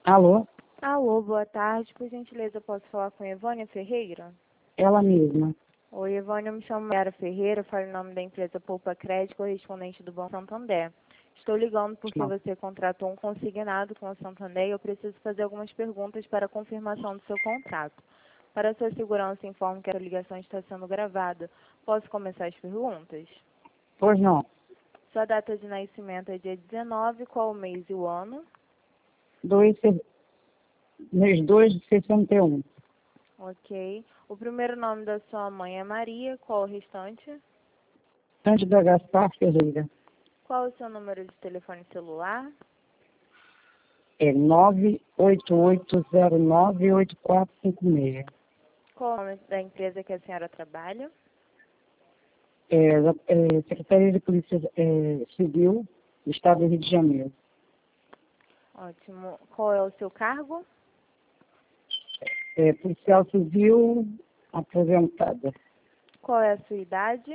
Alô? Alô, boa tarde. Por gentileza, posso falar com Evânia Ferreira? Ela mesma. Oi, Evânia, eu me chamo Yara Ferreira, falo em nome da empresa Poupa Crédito, correspondente do Banco Santander. Estou ligando porque você contratou um consignado com o Santander e eu preciso fazer algumas perguntas para a confirmação do seu contrato. Para sua segurança, informo que a ligação está sendo gravada. Posso começar as perguntas? Pois não. Sua data de nascimento é dia 19, qual o mês e o ano? Mês 2 de 61. Ok. O primeiro nome da sua mãe é Maria, qual o restante? Cândida Gaspar Ferreira. Qual o seu número de telefone celular? É 988098456. Qual o nome da empresa que a senhora trabalha? Secretaria de Polícia Civil do Estado do Rio de Janeiro. Ótimo. Qual é o seu cargo? Policial Civil aposentada. Qual é a sua idade?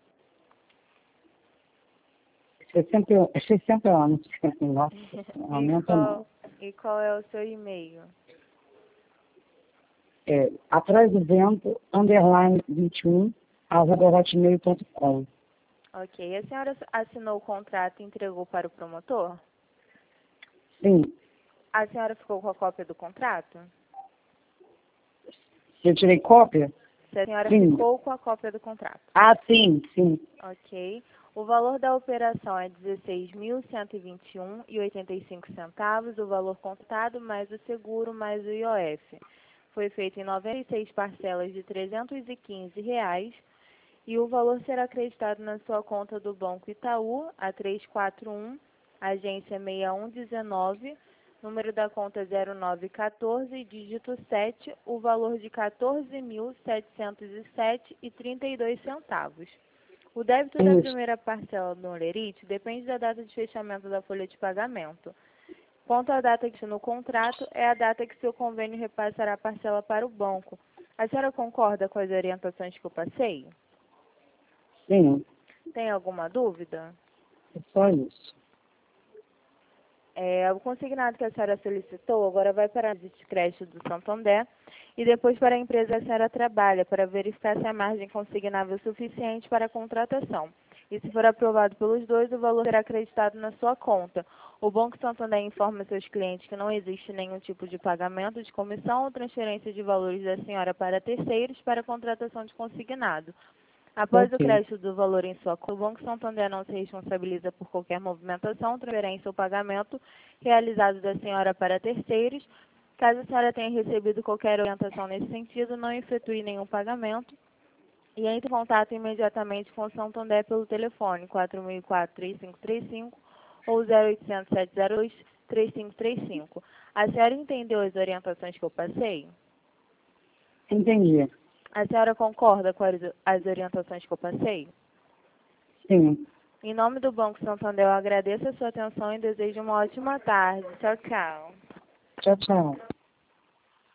60 anos. Nossa, não aumenta não. E qual é o seu e-mail? Atrás do vento, _21, @hotmail.com. Ok. A senhora assinou o contrato e entregou para o promotor? Sim. A senhora ficou com a cópia do contrato? Eu tirei cópia? Se a senhora Sim. ficou com a cópia do contrato. Ah, sim, sim. Ok. O valor da operação é R$ 16.121,85, o valor contado mais o seguro mais o IOF. Foi feito em 96 parcelas de R$ 315 e o valor será acreditado na sua conta do Banco Itaú, a 341, agência 6119, número da conta 0914, dígito 7, o valor de R$ 14.707,32. O débito da Isso. primeira parcela do Olerite depende da data de fechamento da folha de pagamento. Quanto à data que no contrato, é a data que seu convênio repassará a parcela para o banco. A senhora concorda com as orientações que eu passei? Sim, Tem alguma dúvida? é só isso. O consignado que a senhora solicitou agora vai para a de crédito do Santander e depois para a empresa que a senhora trabalha para verificar se a margem consignável é suficiente para a contratação. E se for aprovado pelos dois, o valor será acreditado na sua conta. O Banco Santander informa seus clientes que não existe nenhum tipo de pagamento de comissão ou transferência de valores da senhora para terceiros para a contratação de consignado. Após o Ok. crédito do valor em sua conta, o Banco Santander não se responsabiliza por qualquer movimentação, transferência ou pagamento realizado da senhora para terceiros. Caso a senhora tenha recebido qualquer orientação nesse sentido, não efetue nenhum pagamento e entre em contato imediatamente com o Santander pelo telefone 4004-3535 ou 0800-702-3535. A senhora entendeu as orientações que eu passei? Entendi. A senhora concorda com as orientações que eu passei? Sim. Em nome do Banco Santander, eu agradeço a sua atenção e desejo uma ótima tarde. Tchau, tchau. Tchau, tchau.